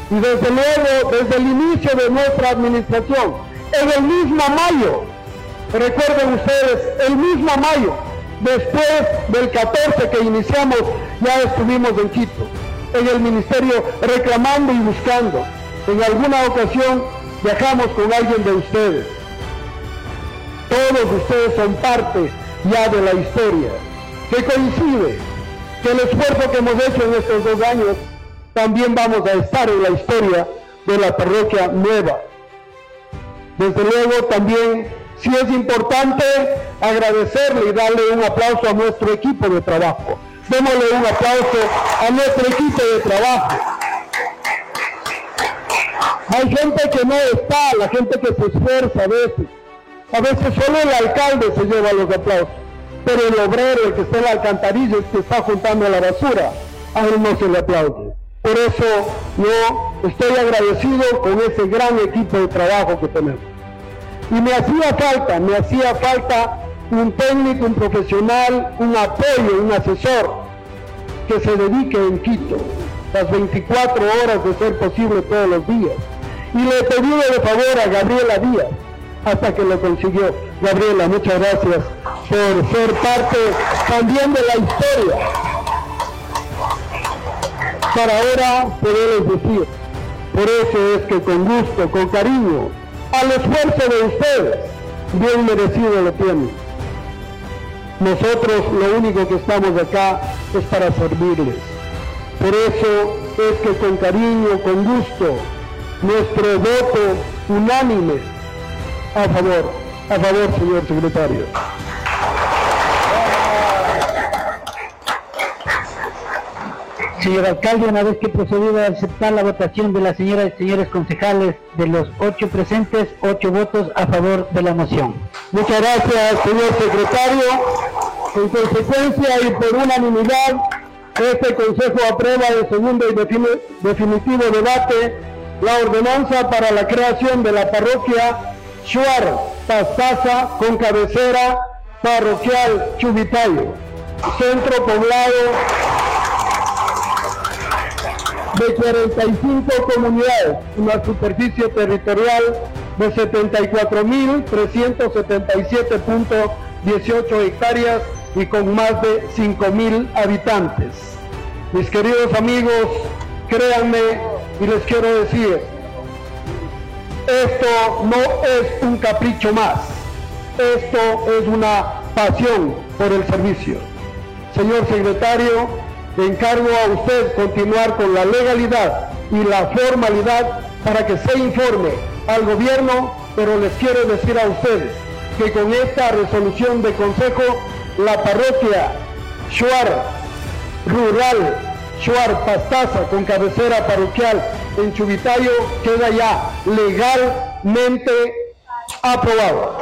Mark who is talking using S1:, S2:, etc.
S1: y desde luego desde el inicio de nuestra administración, en el mismo mayo, recuerden ustedes, el mismo mayo, después del 14 que iniciamos, ya estuvimos en Quito, en el ministerio reclamando y buscando. En alguna ocasión viajamos con alguien de ustedes. Todos ustedes son parte ya de la historia, que coincide que el esfuerzo que hemos hecho en estos 2 años, también vamos a estar en la historia de la parroquia nueva. Desde luego también, sí es importante agradecerle y darle un aplauso a nuestro equipo de trabajo. Démosle un aplauso a nuestro equipo de trabajo. Hay gente que no está, la gente que se esfuerza a veces. A veces solo el alcalde se lleva los aplausos, pero el obrero, el que está en la alcantarilla, el que está juntando la basura, a él no se le aplaude. Por eso yo estoy agradecido con ese gran equipo de trabajo que tenemos. Y me hacía falta un técnico, un profesional, un apoyo, un asesor que se dedique en Quito las 24 horas de ser posible todos los días. Y le he pedido de favor a Gabriela Díaz, hasta que lo consiguió. Gabriela, muchas gracias por ser parte también de la historia. Para ahora poderles decir, por eso es que con gusto, con cariño, al esfuerzo de ustedes, bien merecido lo tienen. Nosotros lo único que estamos acá es para servirles. Por eso es que con cariño, con gusto, nuestro voto unánime a favor, señor secretario.
S2: Señor alcalde, una vez que procedido a aceptar la votación de las señoras y señores concejales, de los 8 presentes, 8 votos a favor de la moción.
S1: Muchas gracias, señor secretario. En consecuencia y por unanimidad, este Consejo aprueba en segundo y definitivo debate la ordenanza para la creación de la parroquia Shuar Pastaza con cabecera parroquial Chubitayo, centro poblado de 45 comunidades, una superficie territorial de 74.377.18 hectáreas y con más de 5.000 habitantes. Mis queridos amigos, créanme y les quiero decir, esto no es un capricho más, esto es una pasión por el servicio. Señor secretario, encargo a usted continuar con la legalidad y la formalidad para que se informe al gobierno, pero les quiero decir a ustedes que con esta resolución de consejo, la parroquia Shuar Rural, Shuar Pastaza con cabecera parroquial en Chubitayo queda ya legalmente aprobado.